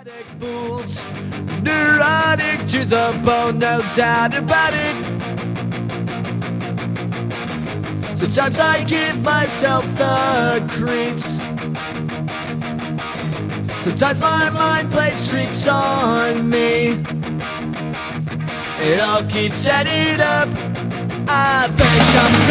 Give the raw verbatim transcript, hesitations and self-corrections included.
Neurotic fools, neurotic to the bone, no doubt about it. Sometimes I give myself the creeps. Sometimes my mind plays tricks on me. It all keeps adding up. I think I'm